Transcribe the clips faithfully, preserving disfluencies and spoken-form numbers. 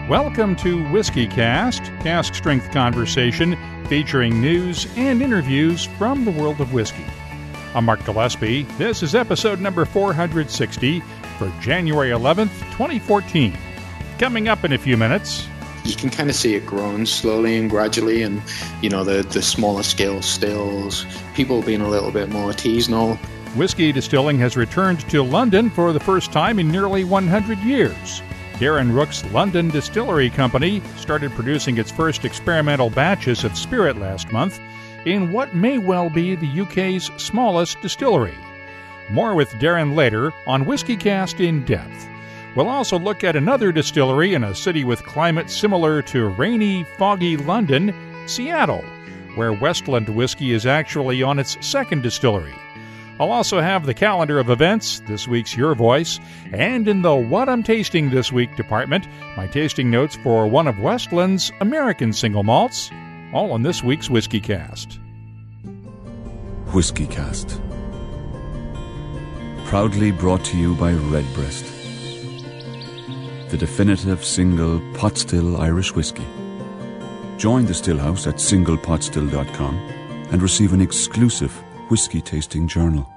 Welcome to Whiskey Cast, cask strength conversation featuring news and interviews from the world of whiskey. I'm Mark Gillespie. This is episode number four hundred sixty for January eleventh, twenty fourteen. Coming up in a few minutes. You can kind of see it growing slowly and gradually, and you know, the, the smaller scale stills, people being a little bit more artisanal. Whiskey distilling has returned to London for the first time in nearly one hundred years. Darren Rooke's London Distillery Company started producing its first experimental batches of spirit last month in what may well be the U K's smallest distillery. More with Darren later on Whiskey Cast in Depth. We'll also look at another distillery in a city with climate similar to rainy, foggy London, Seattle, where Westland Whiskey is actually on its second distillery. I'll also have the calendar of events, this week's Your Voice, and in the What I'm Tasting This Week department, my tasting notes for one of Westland's American single malts, all on this week's Whiskey Cast. Whiskey Cast. Proudly brought to you by Redbreast, the definitive single pot still Irish whiskey. Join the Stillhouse at single pot still dot com and receive an exclusive Whiskey Tasting Journal.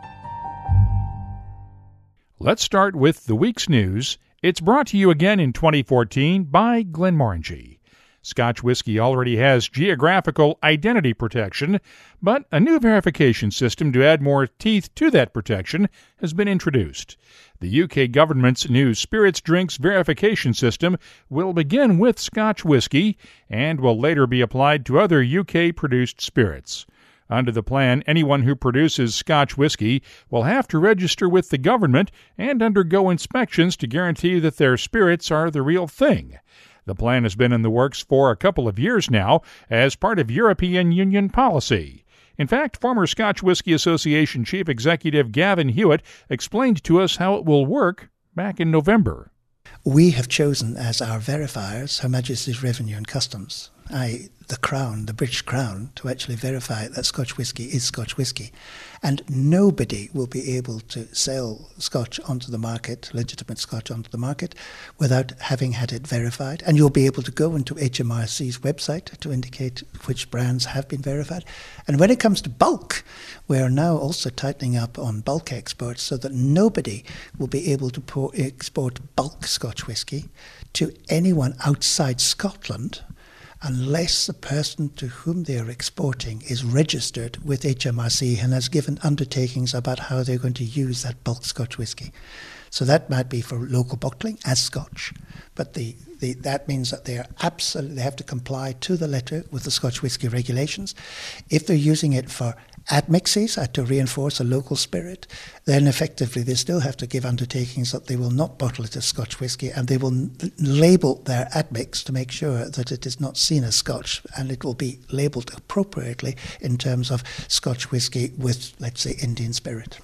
Let's start with the week's news. It's brought to you again in twenty fourteen by Glenmorangie. Scotch whiskey already has geographical identity protection, but a new verification system to add more teeth to that protection has been introduced. The U K government's new spirits drinks verification system will begin with Scotch whiskey and will later be applied to other U K-produced spirits. Under the plan, anyone who produces Scotch whiskey will have to register with the government and undergo inspections to guarantee that their spirits are the real thing. The plan has been in the works for a couple of years now as part of European Union policy. In fact, former Scotch Whisky Association Chief Executive Gavin Hewitt explained to us how it will work back in November. We have chosen as our verifiers Her Majesty's Revenue and Customs, that is the Crown, the British Crown, to actually verify that Scotch whisky is Scotch whisky. And nobody will be able to sell Scotch onto the market, legitimate Scotch onto the market, without having had it verified. And you'll be able to go into H M R C's website to indicate which brands have been verified. And when it comes to bulk, we are now also tightening up on bulk exports so that nobody will be able to pour, export bulk Scotch whisky to anyone outside Scotland unless the person to whom they are exporting is registered with H M R C and has given undertakings about how they're going to use that bulk Scotch whisky. So that might be for local bottling as Scotch, but the, the that means that they are absolutely they have to comply to the letter with the Scotch whisky regulations. If they're using it for admixes uh, to reinforce a local spirit, then effectively they still have to give undertakings that they will not bottle it as Scotch whisky, and they will n- label their admix to make sure that it is not seen as Scotch, and it will be labelled appropriately in terms of Scotch whisky with, let's say, Indian spirit.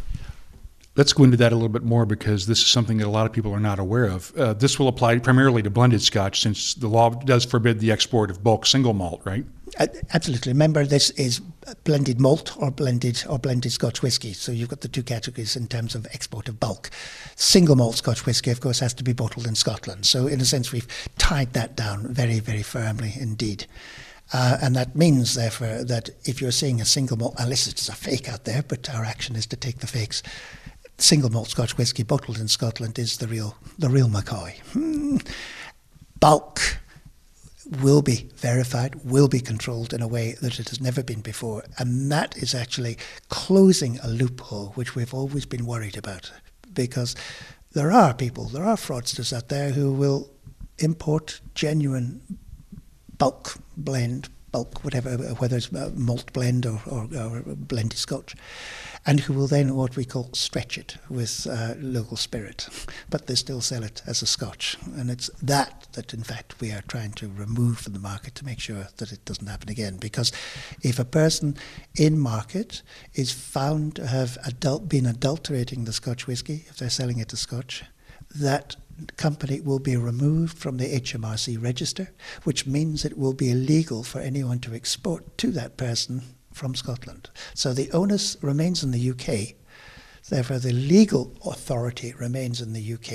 Let's go into that a little bit more because this is something that a lot of people are not aware of. Uh, this will apply primarily to blended Scotch since the law does forbid the export of bulk single malt, right? Uh, absolutely. Remember, this is blended malt or blended or blended Scotch whisky. So you've got the two categories in terms of export of bulk. Single malt Scotch whisky, of course, has to be bottled in Scotland. So in a sense, we've tied that down very, very firmly indeed. Uh, and that means, therefore, that if you're seeing a single malt, unless it's a fake out there, but our action is to take the fakes, single malt Scotch whisky bottled in Scotland is the real the real McCoy. Hmm. Bulk will be verified, will be controlled in a way that it has never been before. And that is actually closing a loophole which we've always been worried about. Because there are people, there are fraudsters out there who will import genuine bulk blend, bulk, whatever, whether it's malt blend or, or, or blended Scotch, and who will then what we call stretch it with uh, local spirit, but they still sell it as a Scotch. And it's that that in fact we are trying to remove from the market to make sure that it doesn't happen again. Because if a person in market is found to have adult, been adulterating the Scotch whisky, if they're selling it as Scotch, that company will be removed from the H M R C register, which means it will be illegal for anyone to export to that person from Scotland. So the onus remains in the U K, therefore the legal authority remains in the U K.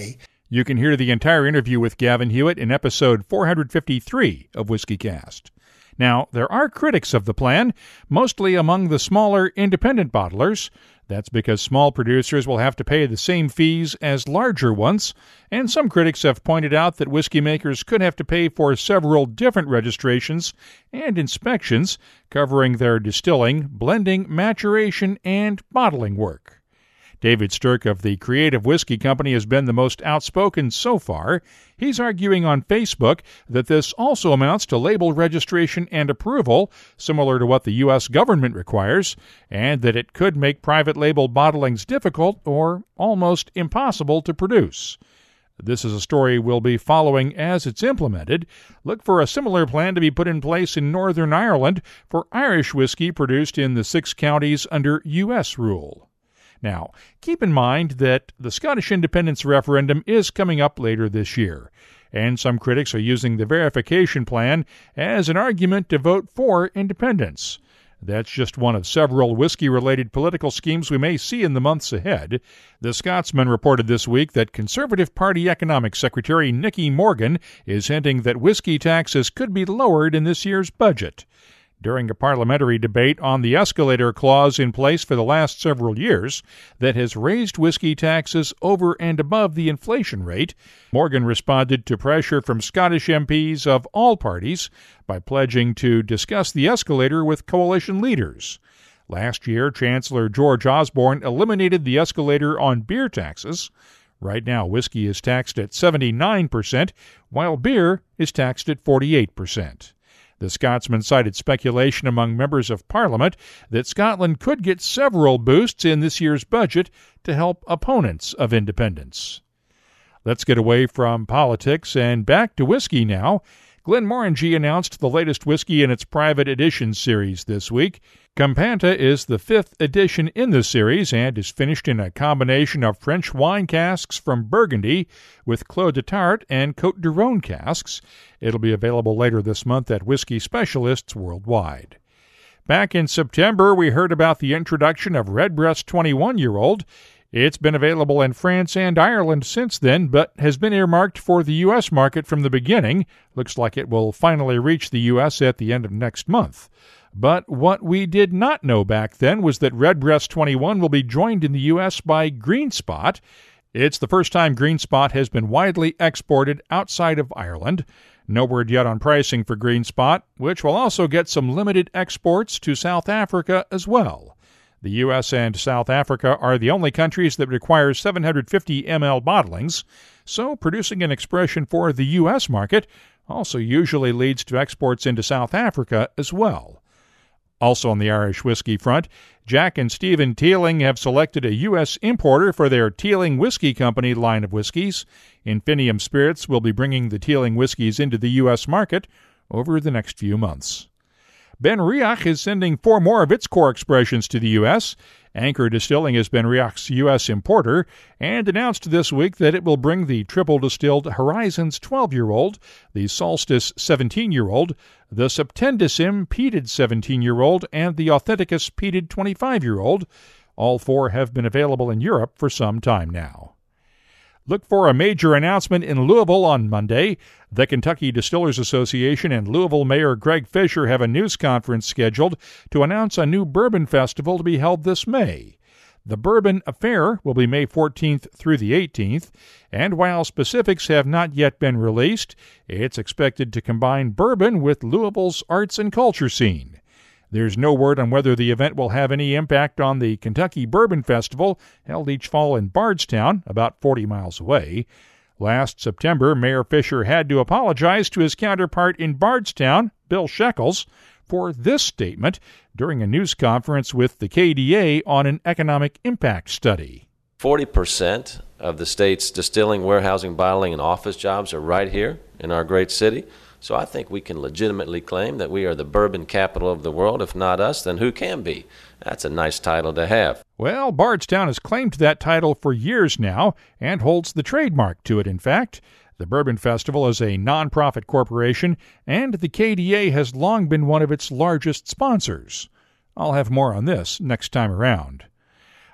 You can hear the entire interview with Gavin Hewitt in episode four fifty-three of WhiskeyCast. Now, there are critics of the plan, mostly among the smaller independent bottlers. That's because small producers will have to pay the same fees as larger ones, and some critics have pointed out that whiskey makers could have to pay for several different registrations and inspections covering their distilling, blending, maturation, and bottling work. David Stirk of the Creative Whiskey Company has been the most outspoken so far. He's arguing on Facebook that this also amounts to label registration and approval, similar to what the U S government requires, and that it could make private label bottlings difficult or almost impossible to produce. This is a story we'll be following as it's implemented. Look for a similar plan to be put in place in Northern Ireland for Irish whiskey produced in the six counties under U S rule. Now, keep in mind that the Scottish independence referendum is coming up later this year, and some critics are using the verification plan as an argument to vote for independence. That's just one of several whiskey-related political schemes we may see in the months ahead. The Scotsman reported this week that Conservative Party Economic Secretary Nicky Morgan is hinting that whiskey taxes could be lowered in this year's budget. During a parliamentary debate on the escalator clause in place for the last several years that has raised whiskey taxes over and above the inflation rate, Morgan responded to pressure from Scottish M Ps of all parties by pledging to discuss the escalator with coalition leaders. Last year, Chancellor George Osborne eliminated the escalator on beer taxes. Right now, whiskey is taxed at seventy-nine percent, while beer is taxed at forty-eight percent. The Scotsman cited speculation among members of Parliament that Scotland could get several boosts in this year's budget to help opponents of independence. Let's get away from politics and back to whiskey now. Glenmorangie announced the latest whiskey in its private edition series this week. Campanta is the fifth edition in the series and is finished in a combination of French wine casks from Burgundy with Clos de Tart and Côte du Rhône casks. It'll be available later this month at whiskey specialists worldwide. Back in September, we heard about the introduction of Redbreast twenty-one-year-old. It's been available in France and Ireland since then, but has been earmarked for the U S market from the beginning. Looks like it will finally reach the U S at the end of next month. But what we did not know back then was that Redbreast twenty-one will be joined in the U S by Green Spot. It's the first time Green Spot has been widely exported outside of Ireland. No word yet on pricing for Green Spot, which will also get some limited exports to South Africa as well. The U S and South Africa are the only countries that require seven hundred fifty milliliter bottlings, so producing an expression for the U S market also usually leads to exports into South Africa as well. Also on the Irish whiskey front, Jack and Stephen Teeling have selected a U S importer for their Teeling Whiskey Company line of whiskeys. Infinium Spirits will be bringing the Teeling whiskeys into the U S market over the next few months. BenRiach is sending four more of its core expressions to the U S. Anchor Distilling is BenRiach's U S importer and announced this week that it will bring the triple-distilled Horizons twelve-year-old, the Solstice seventeen-year-old, the Septendicim peated seventeen-year-old, and the Authenticus peated twenty-five-year-old. All four have been available in Europe for some time now. Look for a major announcement in Louisville on Monday. The Kentucky Distillers Association and Louisville Mayor Greg Fisher have a news conference scheduled to announce a new bourbon festival to be held this May. The Bourbon Affair will be May fourteenth through the eighteenth, and while specifics have not yet been released, it's expected to combine bourbon with Louisville's arts and culture scene. There's no word on whether the event will have any impact on the Kentucky Bourbon Festival, held each fall in Bardstown, about forty miles away. Last September, Mayor Fisher had to apologize to his counterpart in Bardstown, Bill Shekels, for this statement during a news conference with the K D A on an economic impact study. forty percent of the state's distilling, warehousing, bottling, and office jobs are right here in our great city. So I think we can legitimately claim that we are the bourbon capital of the world. If not us, then who can be? That's a nice title to have. Well, Bardstown has claimed that title for years now and holds the trademark to it, in fact. The Bourbon Festival is a nonprofit corporation, and the K D A has long been one of its largest sponsors. I'll have more on this next time around.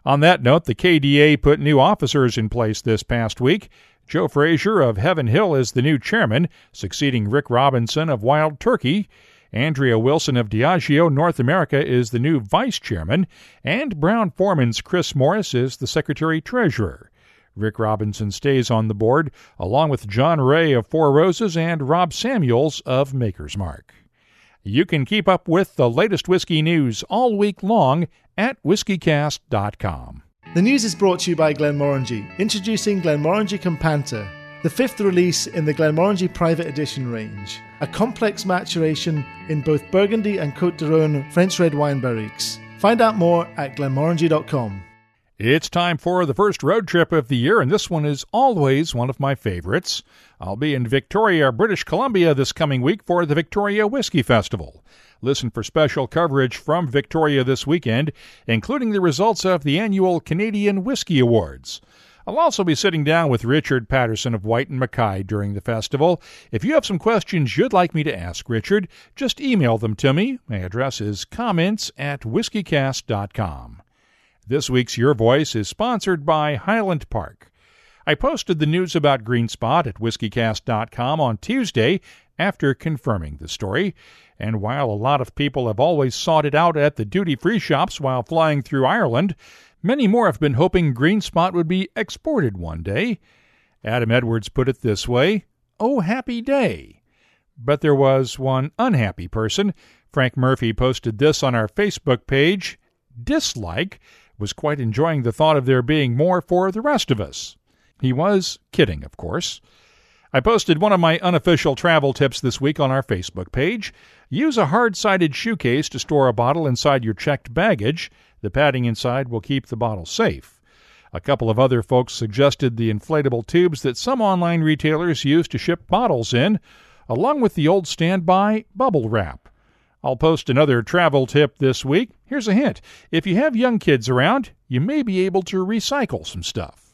On that note, the K D A put new officers in place this past week. Joe Frazier of Heaven Hill is the new chairman, succeeding Rick Robinson of Wild Turkey. Andrea Wilson of Diageo North America is the new vice chairman, and Brown-Forman's Chris Morris is the secretary-treasurer. Rick Robinson stays on the board, along with John Ray of Four Roses and Rob Samuels of Maker's Mark. You can keep up with the latest whiskey news all week long at whiskey cast dot com. The news is brought to you by Glenmorangie, introducing Glenmorangie Campanta, the fifth release in the Glenmorangie Private Edition range, a complex maturation in both Burgundy and Côte d'Rhône French red wine barriques. Find out more at glenmorangie dot com. It's time for the first road trip of the year, and this one is always one of my favorites. I'll be in Victoria, British Columbia this coming week for the Victoria Whiskey Festival. Listen for special coverage from Victoria this weekend, including the results of the annual Canadian Whiskey Awards. I'll also be sitting down with Richard Patterson of White and Mackay during the festival. If you have some questions you'd like me to ask Richard, just email them to me. My address is comments at whiskey cast dot com. This week's Your Voice is sponsored by Highland Park. I posted the news about Green Spot at whiskey cast dot com on Tuesday after confirming the story. And while a lot of people have always sought it out at the duty-free shops while flying through Ireland, many more have been hoping Green Spot would be exported one day. Adam Edwards put it this way, "Oh, happy day." But there was one unhappy person. Frank Murphy posted this on our Facebook page. Dislike was quite enjoying the thought of there being more for the rest of us. He was kidding, of course. I posted one of my unofficial travel tips this week on our Facebook page. Use a hard-sided shoe case to store a bottle inside your checked baggage. The padding inside will keep the bottle safe. A couple of other folks suggested the inflatable tubes that some online retailers use to ship bottles in, along with the old standby bubble wrap. I'll post another travel tip this week. Here's a hint. If you have young kids around, you may be able to recycle some stuff.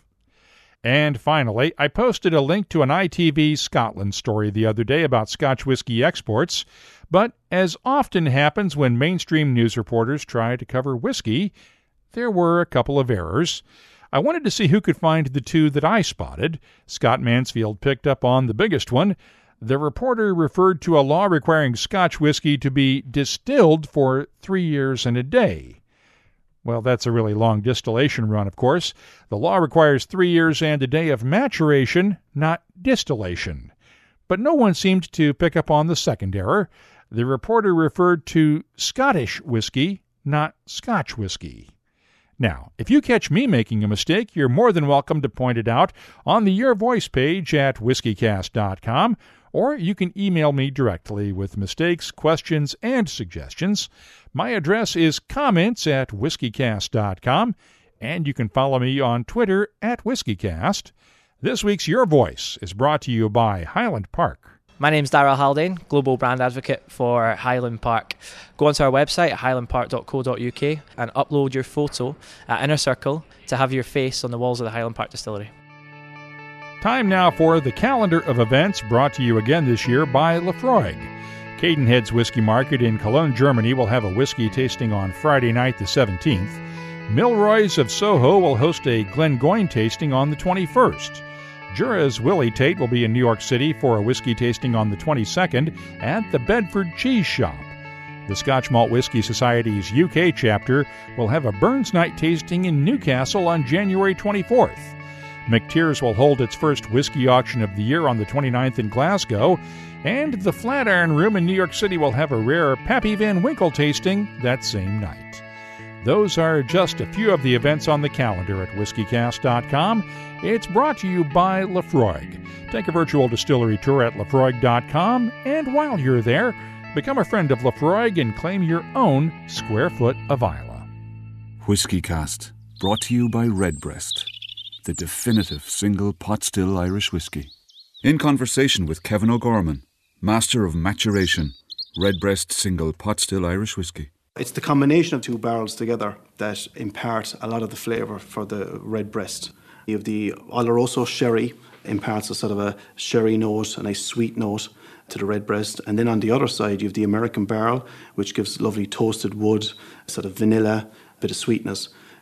And finally, I posted a link to an I T V Scotland story the other day about Scotch whiskey exports, but as often happens when mainstream news reporters try to cover whiskey, there were a couple of errors. I wanted to see who could find the two that I spotted. Scott Mansfield picked up on the biggest one. The reporter referred to a law requiring Scotch whiskey to be distilled for three years and a day. Well, that's a really long distillation run, of course. The law requires three years and a day of maturation, not distillation. But no one seemed to pick up on the second error. The reporter referred to Scottish whiskey, not Scotch whiskey. Now, if you catch me making a mistake, you're more than welcome to point it out on the Your Voice page at whiskey cast dot com, or you can email me directly with mistakes, questions, and suggestions. My address is comments at whiskey cast dot com, and you can follow me on Twitter at whiskeycast. This week's Your Voice is brought to you by Highland Park. My name's Darrell Haldane, Global Brand Advocate for Highland Park. Go onto our website at highland park dot co dot uk and upload your photo at Inner Circle to have your face on the walls of the Highland Park Distillery. Time now for the calendar of events brought to you again this year by Laphroaig. Cadenhead's Whiskey Market in Cologne, Germany will have a whiskey tasting on Friday night the seventeenth. Milroy's of Soho will host a Glengoyne tasting on the twenty-first. Jura's Willie Tate will be in New York City for a whiskey tasting on the twenty-second at the Bedford Cheese Shop. The Scotch Malt Whisky Society's U K chapter will have a Burns Night tasting in Newcastle on January twenty-fourth. McTeers will hold its first whiskey auction of the year on the twenty-ninth in Glasgow, and the Flatiron Room in New York City will have a rare Pappy Van Winkle tasting that same night. Those are just a few of the events on the calendar at whiskey cast dot com. It's brought to you by Laphroaig. Take a virtual distillery tour at laphroaig dot com, and while you're there, become a friend of Laphroaig and claim your own square foot of Islay. WhiskyCast, brought to you by Redbreast, the definitive single pot still Irish whiskey. In conversation with Kevin O'Gorman, master of maturation, Redbreast single pot still Irish whiskey. It's the combination of two barrels together that impart a lot of the flavour for the Redbreast. You have the Oloroso sherry, imparts a sort of a sherry note, a nice sweet note to the Redbreast. And then on the other side, you have the American barrel, which gives lovely toasted wood, sort of vanilla, bit of sweetness.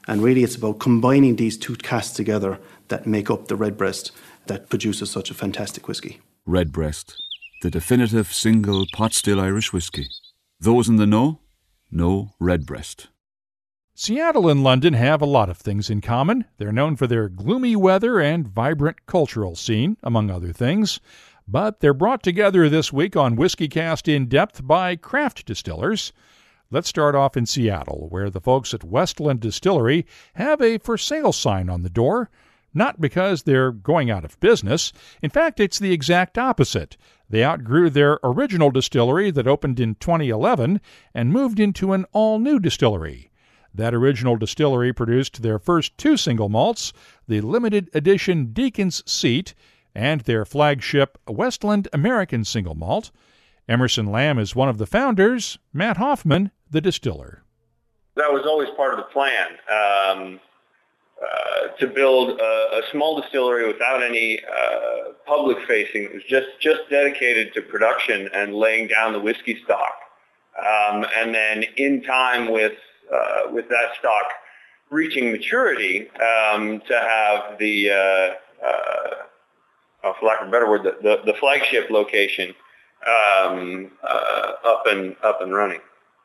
And really it's about combining these two casks together that make up the Redbreast that produces such a fantastic whiskey. Redbreast, the definitive single pot still Irish whiskey. Those in the know, know Redbreast. Seattle and London have a lot of things in common. They're known for their gloomy weather and vibrant cultural scene, among other things. But they're brought together this week on WhiskeyCast In Depth by craft distillers. Let's start off in Seattle, where the folks at Westland Distillery have a for sale sign on the door. Not because they're going out of business. In fact, it's the exact opposite. They outgrew their original distillery that opened in twenty eleven and moved into an all-new distillery. That original distillery produced their first two single malts, the limited edition Deacon's Seat, and their flagship Westland American single malt. Emerson Lamb is one of the founders, Matt Hoffman, the distiller. That was always part of the plan, um, uh, to build a, a small distillery without any uh, public facing. It was just, just dedicated to production and laying down the whiskey stock. Um, and then in time with Uh, with that stock reaching maturity, um, to have the, uh, uh, oh, for lack of a better word, the, the, the flagship location um, uh, up and up and running.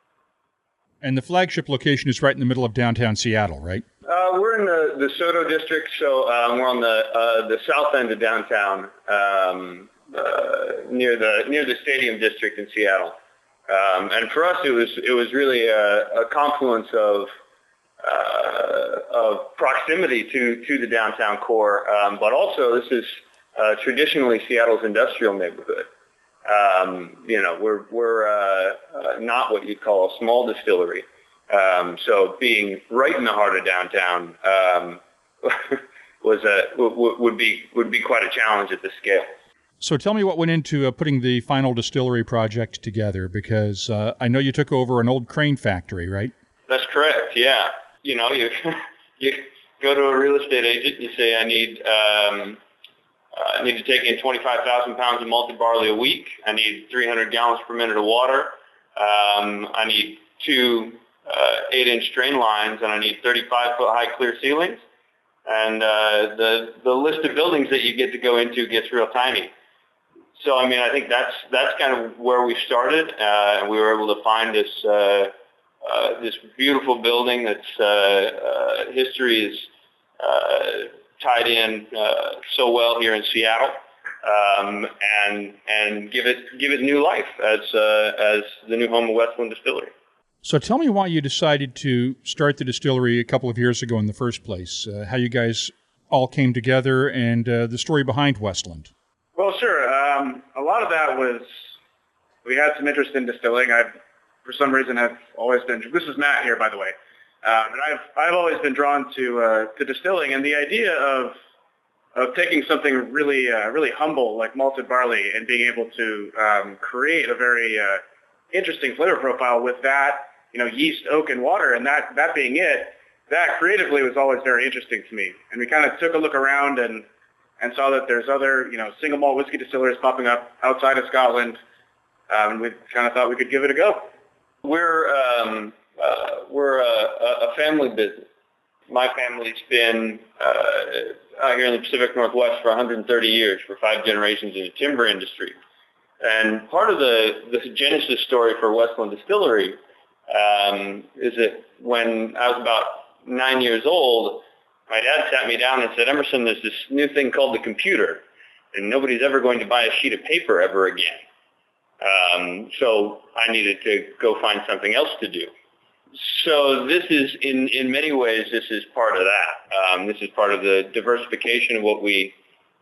And the flagship location is right in the middle of downtown Seattle, right? Uh, we're in the, the Soto district, so um, we're on the uh, the south end of downtown, um, uh, near the near the Stadium district in Seattle. Um, and for us, it was it was really a, a confluence of uh, of proximity to, to the downtown core, um, but also this is uh, traditionally Seattle's industrial neighborhood. Um, you know, we're we're uh, uh, not what you'd call a small distillery, um, so being right in the heart of downtown um, was a w- would be would be quite a challenge at this scale. So tell me what went into uh, putting the final distillery project together, because uh, I know you took over an old crane factory, right? That's correct, yeah. You know, you you go to a real estate agent, you say, I need um, uh, I need to take in twenty-five thousand pounds of malted barley a week. I need three hundred gallons per minute of water. Um, I need two uh, eight-inch drain lines, and I need thirty-five foot high clear ceilings. And uh, the the list of buildings that you get to go into gets real tiny. So, I mean, I think that's that's kind of where we started, uh, and we were able to find this uh, uh, this beautiful building that's uh, uh, history is uh, tied in uh, so well here in Seattle, um, and and give it give it new life as uh, as the new home of Westland Distillery. So, tell me why you decided to start the distillery a couple of years ago in the first place. Uh, how you guys all came together, and uh, the story behind Westland. Well, sure. Um, a lot of that was, we had some interest in distilling. I've, for some reason, have always been, this is Matt here, by the way, uh, but I've, I've always been drawn to, uh, to distilling, and the idea of, of taking something really, uh, really humble like malted barley and being able to um, create a very uh, interesting flavor profile with that, you know, yeast, oak, and water, and that, that being it, that creatively was always very interesting to me. And we kind of took a look around and and saw that there's other, you know, single malt whiskey distilleries popping up outside of Scotland, um, and we kind of thought we could give it a go. We're um, uh, we're a, a family business. My family's been uh, out here in the Pacific Northwest for one hundred thirty years, for five generations in the timber industry. And part of the, the genesis story for Westland Distillery um, is that when I was about nine years old, my dad sat me down and said, Emerson, there's this new thing called the computer, and nobody's ever going to buy a sheet of paper ever again. Um, so I needed to go find something else to do. So this is, in, in many ways, this is part of that. Um, this is part of the diversification of what we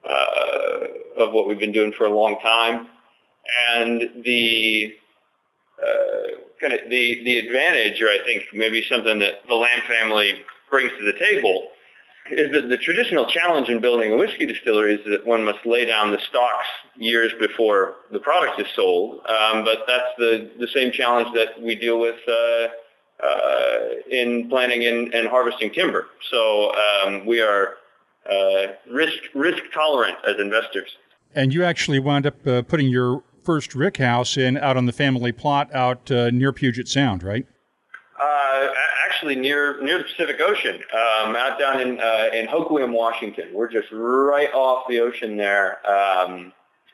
uh, of what we've been doing for a long time, and the uh, kind of the the advantage, or I think maybe something that the Lamb family brings to the table, is that the traditional challenge in building a whiskey distillery is that one must lay down the stocks years before the product is sold. Um, but that's the, the same challenge that we deal with uh, uh, in planting and, and harvesting timber. So um, we are uh, risk risk tolerant as investors. And you actually wound up uh, putting your first rick house in out on the family plot out uh, near Puget Sound, right? Uh, actually near near the Pacific Ocean, um, out down in uh, in Hoquiam, Washington. We're just right off the ocean there, um,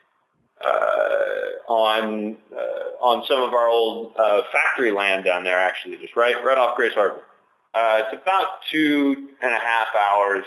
uh, on uh, on some of our old uh, factory land down there. Actually, just right right off Grace Harbor. Uh, it's about two and a half hours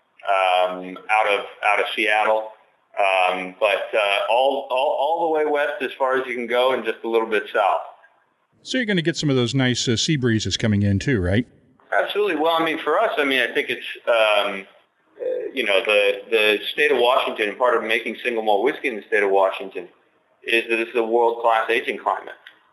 um, out of out of Seattle, um, but uh, all, all all the way west as far as you can go, and just a little bit south. So you're going to get some of those nice uh, sea breezes coming in too, right? Absolutely. Well, I mean, for us, I mean, I think it's, um, uh, you know, the, the state of Washington, and part of making single malt whiskey in the state of Washington is that it's a world-class aging climate.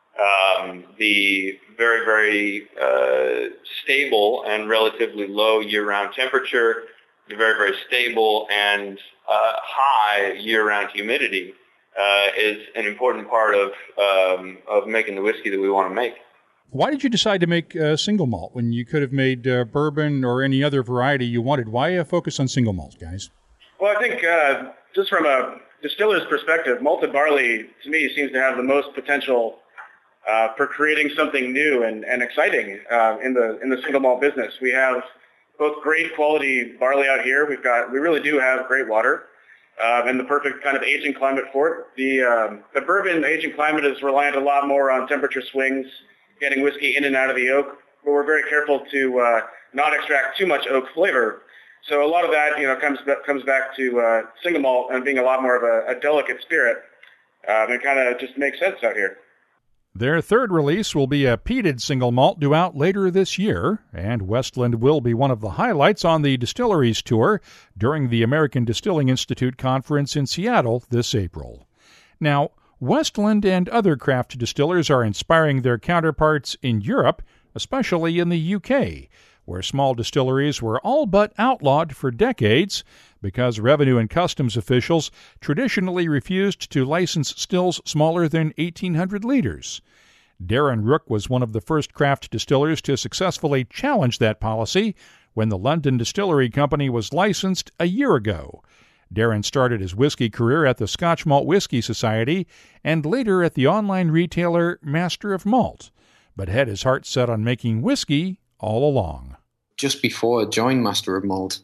Um, the very, very uh, stable and relatively low year-round temperature, the very, very stable and uh, high year-round humidity Uh, is an important part of um, of making the whiskey that we want to make. Why did you decide to make uh, single malt when you could have made uh, bourbon or any other variety you wanted? Why uh, focus on single malt, guys? Well, I think uh, just from a distiller's perspective, malted barley, to me, seems to have the most potential uh, for creating something new and, and exciting uh, in the in the single malt business. We have both great quality barley out here. We've got we really do have great water. Uh, and the perfect kind of aging climate for it. The, um, the bourbon aging climate is reliant a lot more on temperature swings, getting whiskey in and out of the oak, but we're very careful to uh, not extract too much oak flavor. So a lot of that, you know, comes comes back to uh, single malt and being a lot more of a, a delicate spirit. Um, it kind of just makes sense out here. Their third release will be a peated single malt due out later this year, and Westland will be one of the highlights on the Distilleries Tour during the American Distilling Institute Conference in Seattle this April. Now, Westland and other craft distillers are inspiring their counterparts in Europe, especially in the U K, where small distilleries were all but outlawed for decades because revenue and customs officials traditionally refused to license stills smaller than eighteen hundred liters. Darren Rook was one of the first craft distillers to successfully challenge that policy when the London Distillery Company was licensed a year ago. Darren started his whiskey career at the Scotch Malt Whisky Society and later at the online retailer Master of Malt, but had his heart set on making whiskey all along. Just before I joined Master of Malt,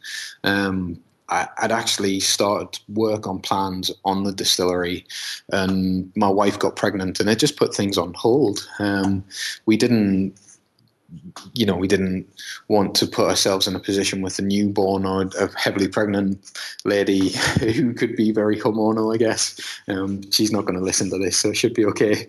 um, I, I'd actually started work on plans on the distillery, and my wife got pregnant, and it just put things on hold. Um, we didn't, you know, we didn't want to put ourselves in a position with a newborn or a heavily pregnant lady who could be very hormonal, I guess. Um, she's not going to listen to this, so it should be okay.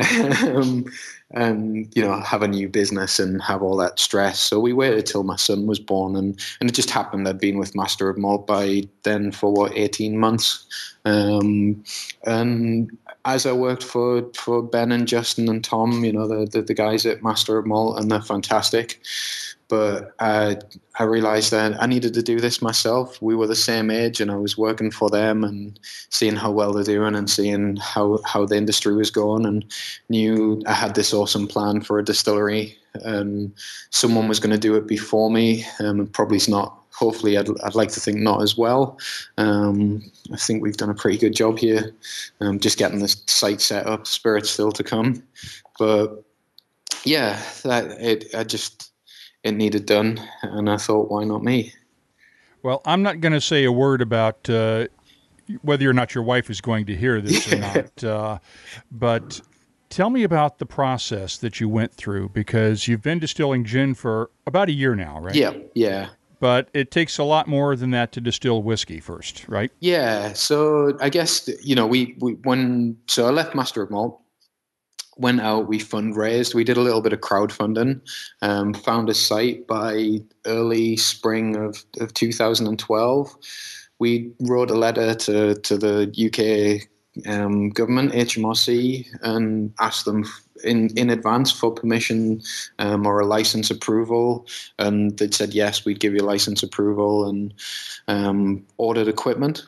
um, and, you know, have a new business and have all that stress. So we waited till my son was born, and, and it just happened I'd been with Master of Malt by then for, what, eighteen months. Um, and as I worked for, for Ben and Justin and Tom, you know, the, the, the guys at Master of Malt, and they're fantastic. But I, I realized that I needed to do this myself. We were the same age, and I was working for them and seeing how well they're doing and seeing how, how the industry was going, and knew I had this awesome plan for a distillery, and someone was going to do it before me, um, and probably not. Hopefully, I'd, I'd like to think not as well. Um, I think we've done a pretty good job here, um, just getting the site set up, spirit's still to come. But yeah, that it, I just... it needed done, and I thought, why not me? Well, I'm not going to say a word about uh, whether or not your wife is going to hear this or not, uh, but tell me about the process that you went through, because you've been distilling gin for about a year now, right? Yeah, yeah. But it takes a lot more than that to distill whiskey first, right? Yeah, so I guess, you know, we, we when, so I left Master of Malt, went out, we fundraised, we did a little bit of crowdfunding, um, found a site by early spring of, of two thousand twelve. We wrote a letter to, to the U K um, government, H M R C, and asked them in, in advance for permission um, or a license approval. And they said, yes, we'd give you license approval, and um, ordered equipment.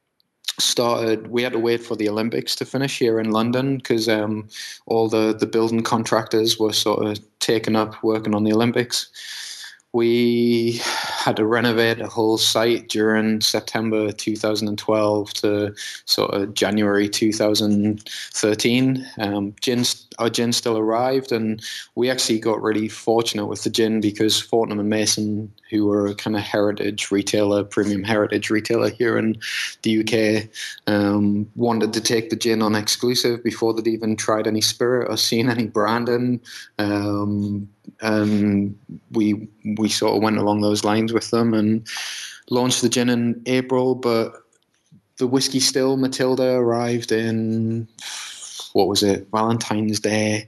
Started, we had to wait for the Olympics to finish here in London, because um, all the, the building contractors were sort of taken up working on the Olympics. We had to renovate a whole site during September two thousand twelve to sort of January two thousand thirteen. Um, gin, our gin still arrived, and we actually got really fortunate with the gin because Fortnum and Mason, who were a kind of heritage retailer, premium heritage retailer here in the U K, um, wanted to take the gin on exclusive before they'd even tried any spirit or seen any branding. Um, and we we sort of went along those lines with them and launched the gin in April. But the whiskey still, Matilda, arrived in, what was it, Valentine's Day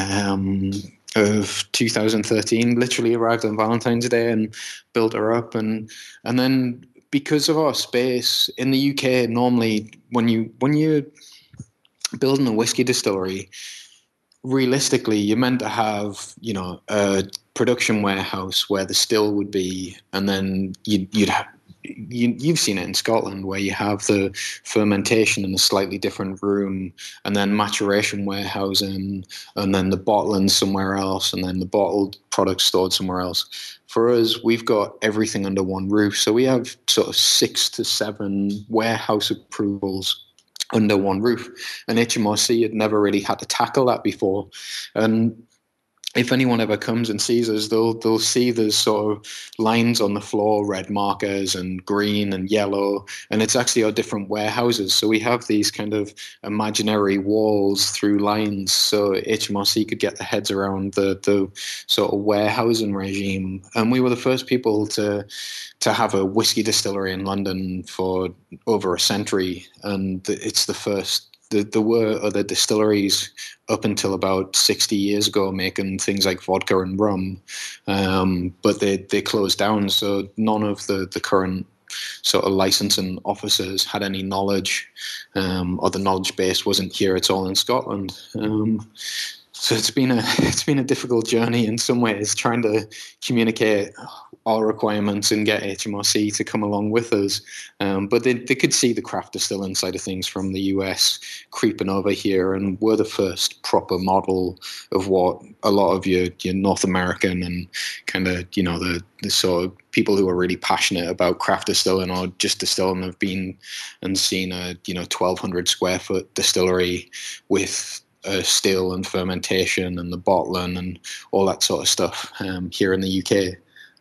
um, of two thousand thirteen. Literally arrived on Valentine's Day and built her up. And and then because of our space in the U K, normally when you when you're building a whiskey distillery, realistically, you're meant to have, you know, a production warehouse where the still would be, and then you'd, you'd have, you, you've seen it in Scotland where you have the fermentation in a slightly different room, and then maturation warehousing, and then the bottling somewhere else, and then the bottled product stored somewhere else. For us, we've got everything under one roof. So we have sort of six to seven warehouse approvals under one roof, and H M R C had never really had to tackle that before. And if anyone ever comes and sees us, they'll they'll see there's sort of lines on the floor, red markers and green and yellow, and it's actually our different warehouses. So we have these kind of imaginary walls through lines, so H M R C could get their heads around the the sort of warehousing regime. And we were the first people to to have a whiskey distillery in London for over a century, and it's the first. There were other distilleries up until about sixty years ago making things like vodka and rum, um, but they, they closed down. So none of the, the current sort of licensing officers had any knowledge, um, or the knowledge base wasn't here. It's all in Scotland. Um, so it's been a it's been a difficult journey in some ways, trying to communicate our requirements and get H M R C to come along with us. Um, but they, they could see the craft distilling side of things from the U S creeping over here, and we're the first proper model of what a lot of your, your North American and kind of, you know, the, the sort of people who are really passionate about craft distilling or just distilling have been and seen a, you know, twelve hundred square foot distillery with uh, still and fermentation and the bottling and all that sort of stuff um, here in the U K.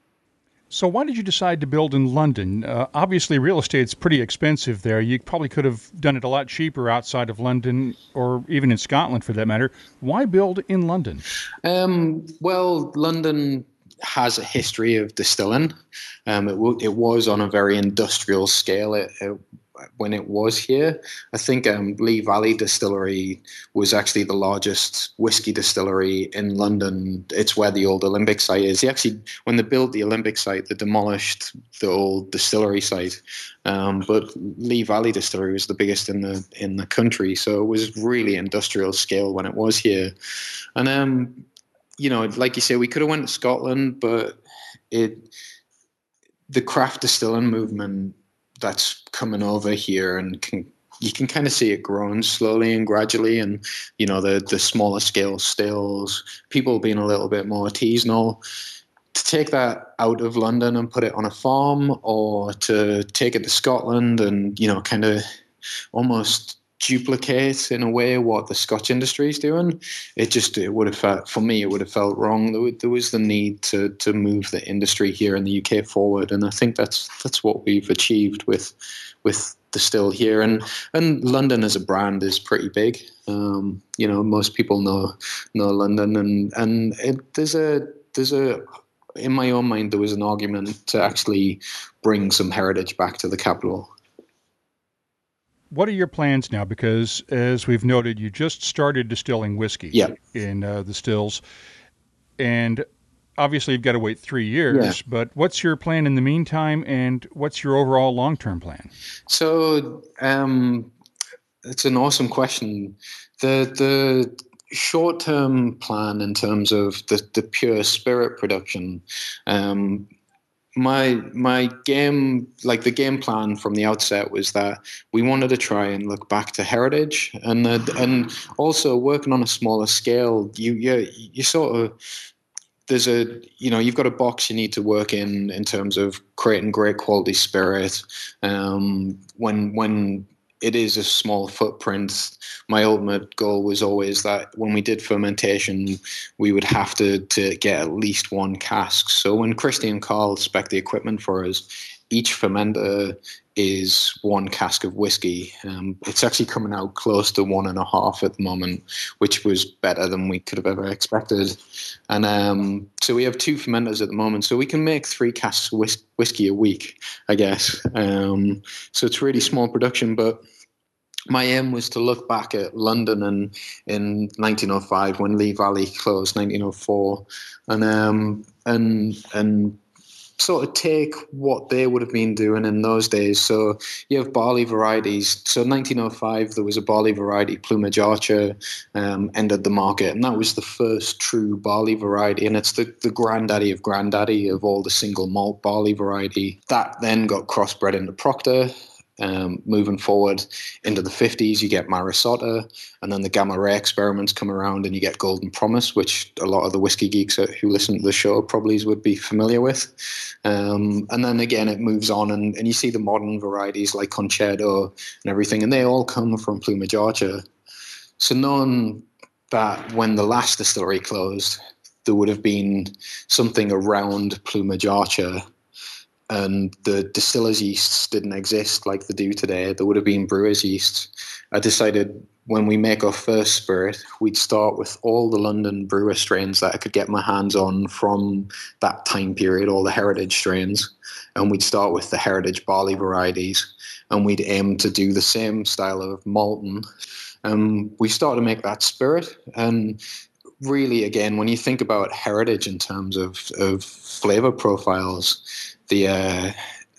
So why did you decide to build in London? Uh, obviously, real estate's pretty expensive there. You probably could have done it a lot cheaper outside of London, or even in Scotland for that matter. Why build in London? Um, well, London has a history of distilling. Um, it, w- it was on a very industrial scale. It, it when it was here. I think um, Lee Valley Distillery was actually the largest whiskey distillery in London. It's where the old Olympic site is. They actually, when they built the Olympic site, they demolished the old distillery site. Um, but Lee Valley Distillery was the biggest in the in the country, so it was really industrial scale when it was here. And um, you know, like you say, we could have went to Scotland, but it the craft distilling movement that's coming over here, and can, you can kind of see it growing slowly and gradually. And, you know, the, the smaller scale stills, people being a little bit more artisanal. To take that out of London and put it on a farm, or to take it to Scotland and, you know, kind of almost duplicate in a way what the Scotch industry is doing, it just, it would have felt, for me, it would have felt wrong. There, there was the need to to move the industry here in the U K forward, and I think that's that's what we've achieved with with the still here. And and London as a brand is pretty big. Um, you know, most people know know London, and and it, there's a there's a in my own mind there was an argument to actually bring some heritage back to the capital. What are your plans now? Because, as we've noted, you just started distilling whiskey yeah. in uh, the stills, and obviously you've got to wait three years, yeah. but what's your plan in the meantime, and what's your overall long-term plan? So, um, it's an awesome question. The the short-term plan in terms of the, the pure spirit production, um, My my game, like the game plan from the outset was that we wanted to try and look back to heritage, and uh, and also working on a smaller scale. You you you sort of there's a, you know, you've got a box you need to work in in terms of creating great quality spirit. Um, when when it is a small footprint, my ultimate goal was always that when we did fermentation, we would have to to get at least one cask. So when Christy and Carl spec the equipment for us, each fermenter is one cask of whiskey. Um, it's actually coming out close to one and a half at the moment, which was better than we could have ever expected. And um, so we have two fermenters at the moment, so we can make three casks of whis- whiskey a week, I guess. Um, so it's really small production, but my aim was to look back at London in, in nineteen oh five when Lee Valley closed, nineteen oh four, and um, and and sort of take what they would have been doing in those days. So you have barley varieties. So nineteen oh five, there was a barley variety, Plumage Archer, um, entered the market, and that was the first true barley variety, and it's the, the granddaddy of granddaddy of all the single malt barley variety. That then got crossbred into Proctor. Um, moving forward into the fifties, you get Marisota, and then the Gamma Ray experiments come around and you get Golden Promise, which a lot of the whiskey geeks who listen to the show probably would be familiar with. Um, and then again, it moves on, and, and you see the modern varieties like Concerto and everything, and they all come from Plumage Archer. So knowing that when the last distillery closed, there would have been something around Plumage Archer, and the distiller's yeasts didn't exist like they do today. There would have been brewer's yeasts. I decided when we make our first spirit, we'd start with all the London brewer strains that I could get my hands on from that time period, all the heritage strains, and we'd start with the heritage barley varieties, and we'd aim to do the same style of malting. Um, we started to make that spirit, and really, again, when you think about heritage in terms of, of flavor profiles, the uh,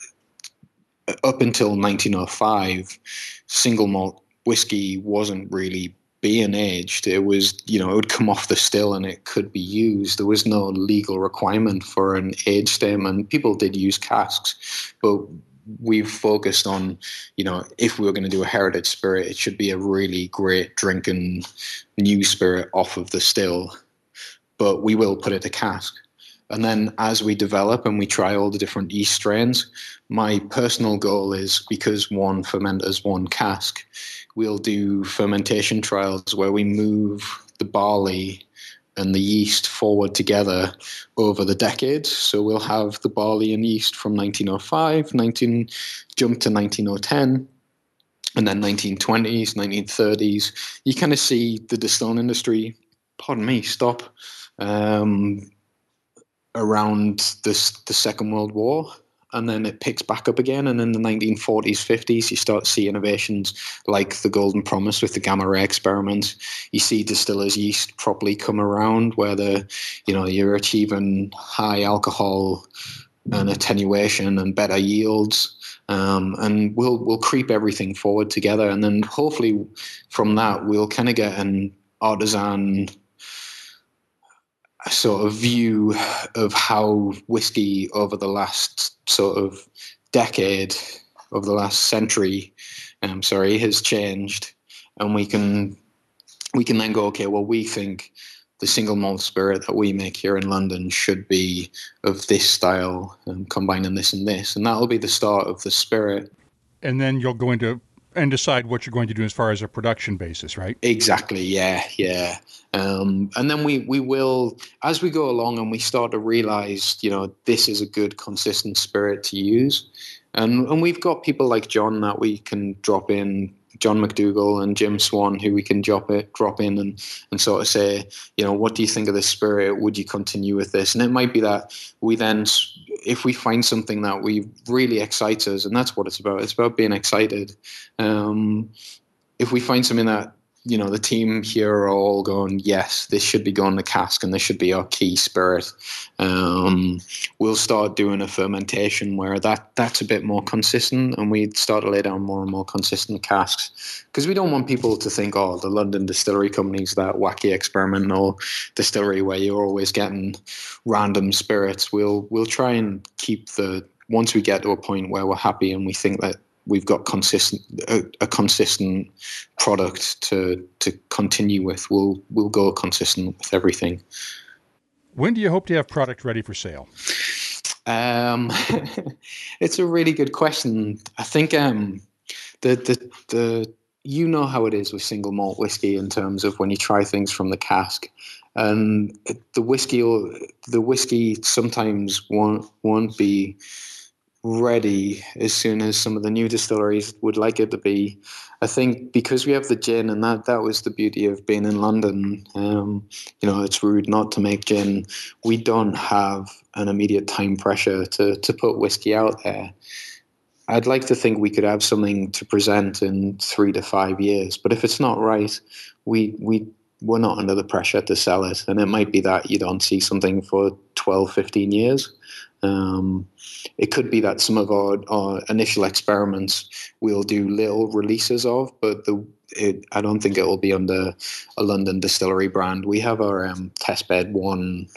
up until nineteen oh five, single malt whiskey wasn't really being aged. It was, you know, it would come off the still and it could be used. There was no legal requirement for an age statement. People did use casks, but we've focused on, you know, if we were going to do a heritage spirit, it should be a really great drinking new spirit off of the still, but we will put it to cask. And then as we develop and we try all the different yeast strains, my personal goal is, because one fermenters one cask, we'll do fermentation trials where we move the barley and the yeast forward together over the decades. So we'll have the barley and yeast from nineteen oh five, nineteen jump to nineteen ten, and then nineteen twenties, nineteen thirties. You kind of see the distilling industry, pardon me, stop, um, around this, the Second World War, and then it picks back up again. And in the nineteen forties, fifties, you start to see innovations like the Golden Promise with the Gamma Ray experiment. You see distillers' yeast properly come around, where the, you know, you're achieving high alcohol and attenuation and better yields. Um, and we'll we'll creep everything forward together, and then hopefully from that we'll kind of get an artisan sort of view of how whiskey over the last sort of decade, over the last century, um, sorry, has changed, and we can we can then go, okay, well, we think the single malt spirit that we make here in London should be of this style, um, combining this and this, and that'll be the start of the spirit. And then you'll go into and decide what you're going to do as far as a production basis, right? Exactly, yeah, yeah. Um, and then we, we will, as we go along and we start to realize, you know, this is a good, consistent spirit to use. And and we've got people like John that we can drop in, John McDougall and Jim Swan, who we can drop it, drop in and, and sort of say, you know, what do you think of this spirit? Would you continue with this? And it might be that we then, if we find something that we really excites us, and that's what it's about, it's about being excited. Um, if we find something that, you know, the team here are all going, yes, this should be going to cask and this should be our key spirit, Um, we'll start doing a fermentation where that, that's a bit more consistent, and we start to lay down more and more consistent casks. Because we don't want people to think, oh, the London Distillery Company's that wacky experimental distillery where you're always getting random spirits. We'll we'll try and keep the, once we get to a point where we're happy and we think that we've got consistent a, a consistent product to to continue with, we'll we'll go consistent with everything. When do you hope to have product ready for sale? Um, it's a really good question. I think um, the the the you know how it is with single malt whiskey in terms of when you try things from the cask, and the whiskey the whiskey sometimes won't won't be ready as soon as some of the new distilleries would like it to be. I think because we have the gin, and that that was the beauty of being in London. Um, you know, it's rude not to make gin. We don't have an immediate time pressure to to put whiskey out there. I'd like to think we could have something to present in three to five years, but if it's not right, we we we're not under the pressure to sell it, and it might be that you don't see something for twelve, fifteen years. Um, it could be that some of our, our initial experiments we'll do little releases of, but the it, I don't think it will be under a London distillery brand. We have our um, testbed one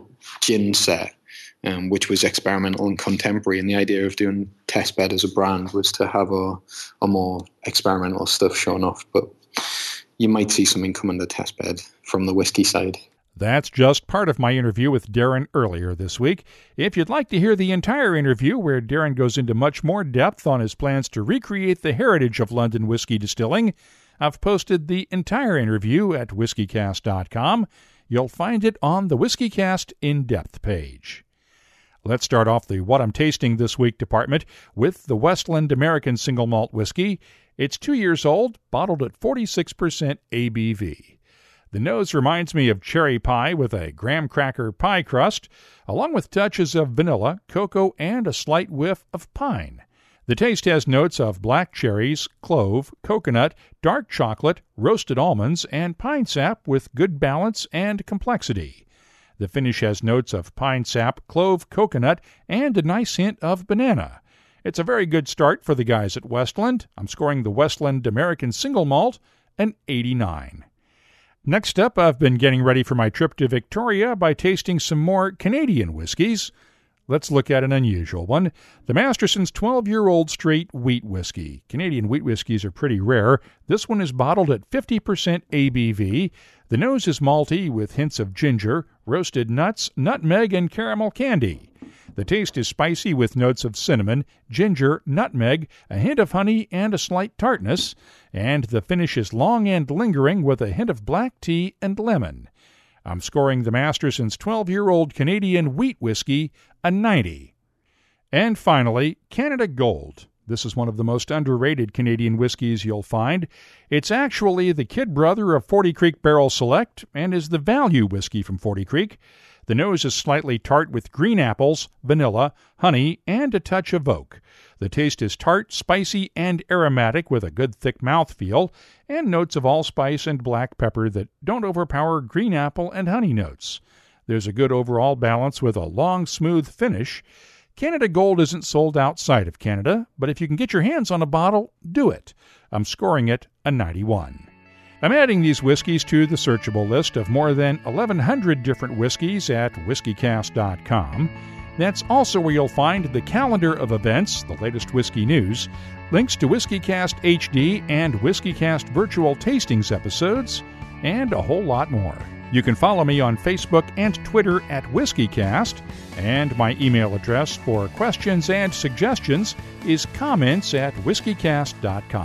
gin set, um, which was experimental and contemporary, and the idea of doing testbed as a brand was to have a, a more experimental stuff shown off. But you might see something come under testbed from the whiskey side. That's just part of my interview with Darren earlier this week. If you'd like to hear the entire interview, where Darren goes into much more depth on his plans to recreate the heritage of London whiskey distilling, I've posted the entire interview at whiskey cast dot com. You'll find it on the WhiskeyCast in-depth page. Let's start off the What I'm Tasting This Week department with the Westland American Single Malt Whiskey. It's two years old, bottled at forty-six percent A B V. The nose reminds me of cherry pie with a graham cracker pie crust, along with touches of vanilla, cocoa, and a slight whiff of pine. The taste has notes of black cherries, clove, coconut, dark chocolate, roasted almonds, and pine sap with good balance and complexity. The finish has notes of pine sap, clove, coconut, and a nice hint of banana. It's a very good start for the guys at Westland. I'm scoring the Westland American Single Malt an eighty-nine. Next up, I've been getting ready for my trip to Victoria by tasting some more Canadian whiskeys. Let's look at an unusual one, the Masterson's twelve-year-old straight wheat whiskey. Canadian wheat whiskeys are pretty rare. This one is bottled at fifty percent A B V. The nose is malty with hints of ginger, roasted nuts, nutmeg, and caramel candy. The taste is spicy with notes of cinnamon, ginger, nutmeg, a hint of honey, and a slight tartness, and the finish is long and lingering with a hint of black tea and lemon. I'm scoring the Masterson's twelve-year-old Canadian wheat whiskey a ninety. And finally, Canada Gold. This is one of the most underrated Canadian whiskeys you'll find. It's actually the kid brother of Forty Creek Barrel Select and is the value whiskey from Forty Creek. The nose is slightly tart with green apples, vanilla, honey, and a touch of oak. The taste is tart, spicy, and aromatic with a good thick mouthfeel, and notes of allspice and black pepper that don't overpower green apple and honey notes. There's a good overall balance with a long, smooth finish. Canada Gold isn't sold outside of Canada, but if you can get your hands on a bottle, do it. I'm scoring it a ninety-one. I'm adding these whiskeys to the searchable list of more than eleven hundred different whiskeys at whiskey cast dot com. That's also where you'll find the calendar of events, the latest whiskey news, links to WhiskeyCast H D and WhiskeyCast virtual tastings episodes, and a whole lot more. You can follow me on Facebook and Twitter at WhiskeyCast, and my email address for questions and suggestions is comments at whiskey cast dot com.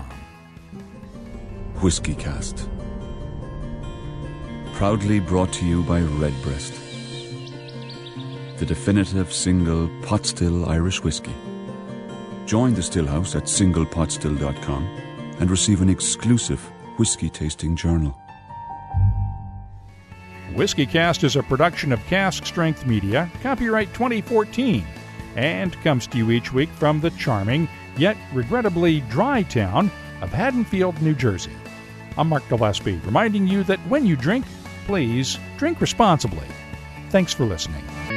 WhiskeyCast. Proudly brought to you by Redbreast, the definitive single pot still Irish whiskey. Join the Stillhouse at single pot still dot com and receive an exclusive whiskey tasting journal. WhiskeyCast is a production of Cask Strength Media, copyright twenty fourteen, and comes to you each week from the charming, yet regrettably dry town of Haddonfield, New Jersey. I'm Mark Gillespie, reminding you that when you drink, please drink responsibly. Thanks for listening.